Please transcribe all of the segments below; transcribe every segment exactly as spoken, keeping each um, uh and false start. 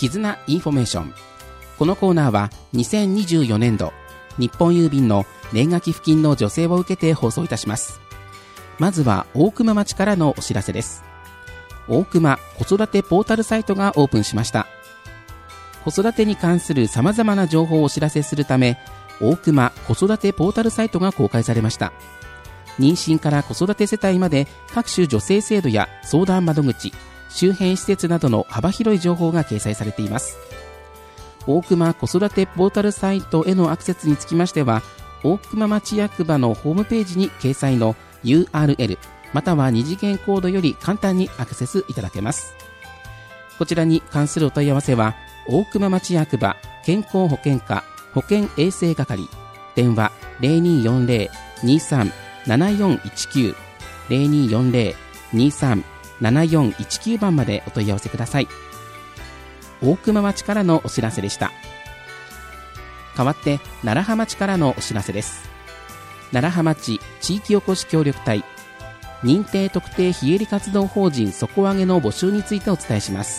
絆インフォメーション。このコーナーはにせんにじゅうよねんど日本郵便の年賀寄付金の助成を受けて放送いたします。まずは大熊町からのお知らせです。大熊子育てポータルサイトがオープンしました。子育てに関する様々な情報をお知らせするため、大熊子育てポータルサイトが公開されました。妊娠から子育て世帯まで各種助成制度や相談窓口、周辺施設などの幅広い情報が掲載されています。大熊子育てポータルサイトへのアクセスにつきましては、大熊町役場のホームページに掲載の ユーアールエル または二次元コードより簡単にアクセスいただけます。こちらに関するお問い合わせは、大熊町役場健康保険課保健衛生係、電話 ゼロにーよんゼロ にーさん ななよんいちきゅう ゼロにーよんゼロ にーさん ななよんいちきゅう 番までお問い合わせください。大熊町からのお知らせでした。代わって楢葉町からのお知らせです。楢葉町地域おこし協力隊認定特定非営利活動法人底上げの募集についてお伝えします。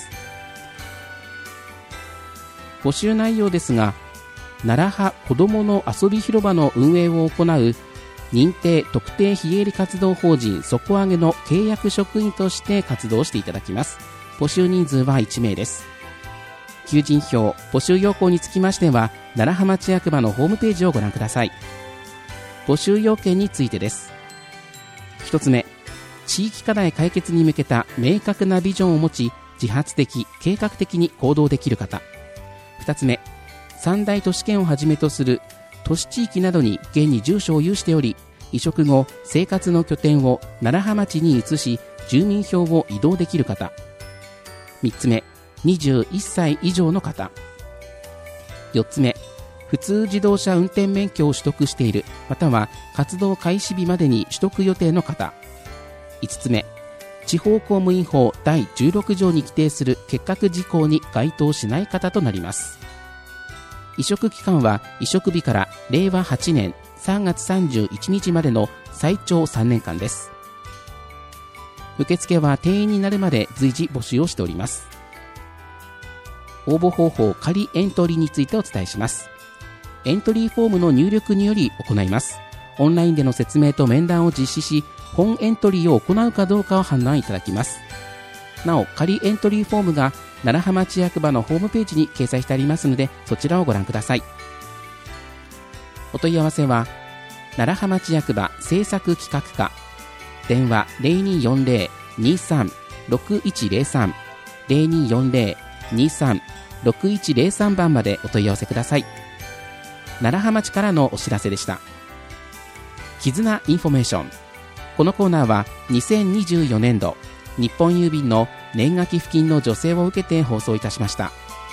募集内容ですが、楢葉子どもの遊び広場の運営を行う認定特定非営利活動法人底上げの契約職員として活動していただきます。募集人数はいちめいです。求人票、募集要項につきましては楢葉町役場のホームページをご覧ください。募集要件についてです。ひとつめ、地域課題解決に向けた明確なビジョンを持ち、自発的計画的に行動できる方。ふたつめ、三大都市圏をはじめとする都市地域などに現に住所を有しており、移植後生活の拠点を楢葉町に移し、住民票を移動できる方。みっつめ、にじゅういっさい以上の方。よっつめ、普通自動車運転免許を取得している、または活動開始日までに取得予定の方。いつつめ、地方公務員法だいじゅうろくじょうに規定する結核事項に該当しない方となります。移植期間は移植日かられいわはちねんさんがつさんじゅういちにちまでの最長さんねんかんです。受付は定員になるまで随時募集をしております。応募方法、仮エントリーについてお伝えします。エントリーフォームの入力により行います。オンラインでの説明と面談を実施し、本エントリーを行うかどうかを判断いただきます。なお、仮エントリーフォームが楢葉町役場のホームページに掲載してありますので、そちらをご覧ください。お問い合わせは楢葉町役場政策企画課、電話 ゼロにーよんゼロ にーさん ろくいちゼロさん ゼロにーよんゼロ にーさん ろくいちゼロさん 番までお問い合わせください。楢葉町からのお知らせでした。絆インフォメーション。このコーナーはにせんにじゅうよねんど日本郵便の年賀寄付金の助成を受けて放送いたしました。